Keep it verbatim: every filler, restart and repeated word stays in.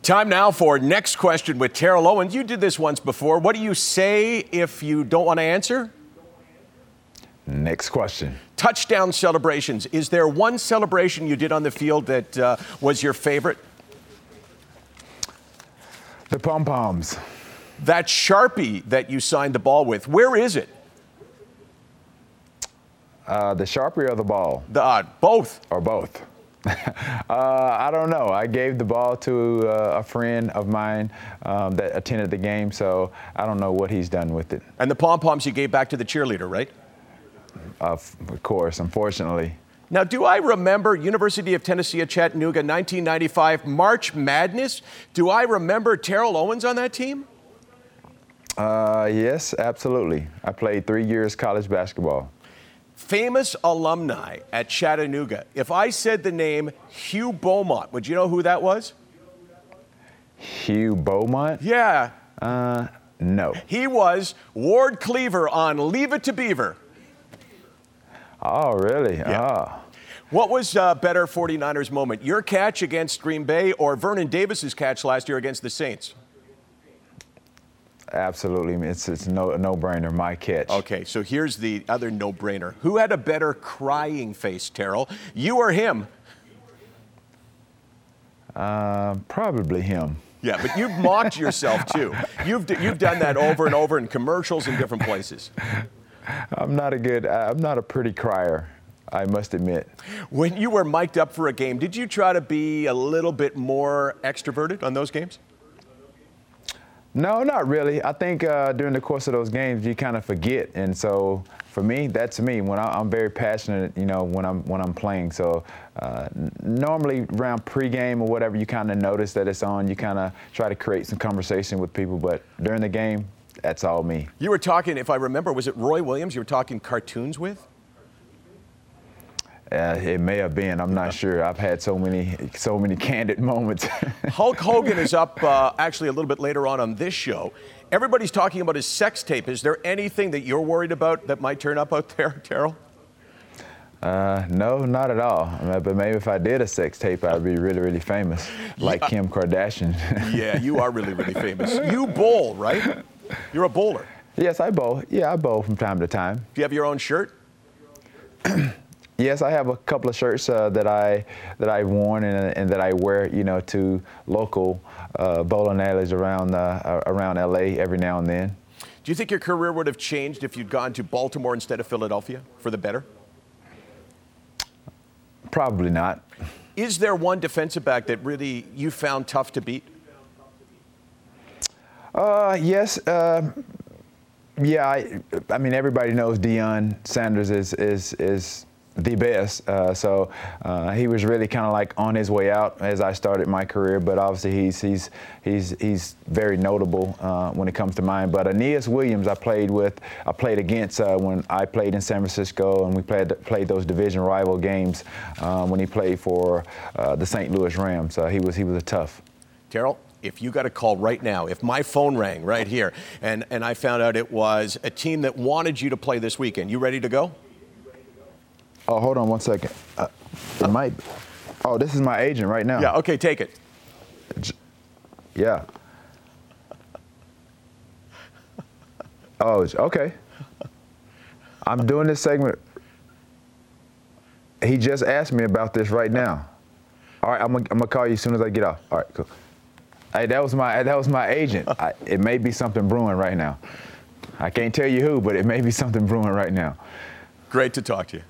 Time now for Next Question with Terrell Owens. You did this once before. What do you say if you don't want to answer? Next question. Touchdown celebrations. Is there one celebration you did on the field that uh, was your favorite? The pom-poms. That Sharpie that you signed the ball with, where is it? Uh, the Sharpie or the ball? The, uh, both. Or both. uh, I don't know. I gave the ball to uh, a friend of mine um, that attended the game, so I don't know what he's done with it. And the pom-poms you gave back to the cheerleader, right? Uh, of course, unfortunately. Now, do I remember University of Tennessee at Chattanooga, nineteen ninety-five, March Madness? Do I remember Terrell Owens on that team? Uh, yes, absolutely. I played three years college basketball. Famous alumni at Chattanooga. If I said the name Hugh Beaumont, would you know who that was? Hugh Beaumont? Yeah. Uh, no. He was Ward Cleaver on Leave It to Beaver. Oh, really? Yeah. Oh. What was a better forty-niners moment, your catch against Green Bay or Vernon Davis's catch last year against the Saints? Absolutely. It's, it's no, a no-brainer, my catch. Okay, so here's the other no-brainer. Who had a better crying face, Terrell? You or him? Uh, probably him. Yeah, but you've mocked yourself, too. You've, you've done that over and over in commercials in different places. I'm not a good, I'm not a pretty crier, I must admit. When you were mic'd up for a game, did you try to be a little bit more extroverted on those games? No, not really. I think uh, during the course of those games, you kind of forget. And so for me, that's me. When I, I'm very passionate, you know, when I'm when I'm playing. So uh, normally around pregame or whatever, you kind of notice that it's on. You kind of try to create some conversation with people. But during the game, that's all me. You were talking, if I remember, was it Roy Williams you were talking cartoons with? Uh, it may have been. I'm not sure. I've had so many, so many candid moments. Hulk Hogan is up uh, actually a little bit later on on this show. Everybody's talking about his sex tape. Is there anything that you're worried about that might turn up out there, Terrell? Uh, no, not at all. I mean, but maybe if I did a sex tape, I'd be really, really famous, like yeah. Kim Kardashian. Yeah, you are really, really famous. You bowl, right? You're a bowler. Yes, I bowl. Yeah, I bowl from time to time. Do you have your own shirt? Yes, I have a couple of shirts uh, that I that I've worn and, and that I wear, you know, to local uh, bowling alleys around uh, around L A every now and then. Do you think your career would have changed if you'd gone to Baltimore instead of Philadelphia for the better? Probably not. Is there one defensive back that really you found tough to beat? Uh, yes. Uh, yeah. I, I mean, everybody knows Deion Sanders is is is. the best. Uh, so uh, he was really kind of like on his way out as I started my career, but obviously he's he's he's he's very notable uh, when it comes to mine. But Aeneas Williams, I played with, I played against uh, when I played in San Francisco, and we played played those division rival games um, when he played for uh, the Saint Louis Rams. Uh, he was he was a tough. Terrell, if you got a call right now, if my phone rang right here, and and I found out it was a team that wanted you to play this weekend, you ready to go? Oh, hold on one second. Uh, it might. Oh, this is my agent right now. Yeah, okay, take it. Yeah. Oh, okay. I'm doing this segment. He just asked me about this right now. All right, I'm gonna, I'm gonna call you as soon as I get off. All right, cool. Hey, that was my that was my agent. I, it may be something brewing right now. I can't tell you who, but it may be something brewing right now. Great to talk to you.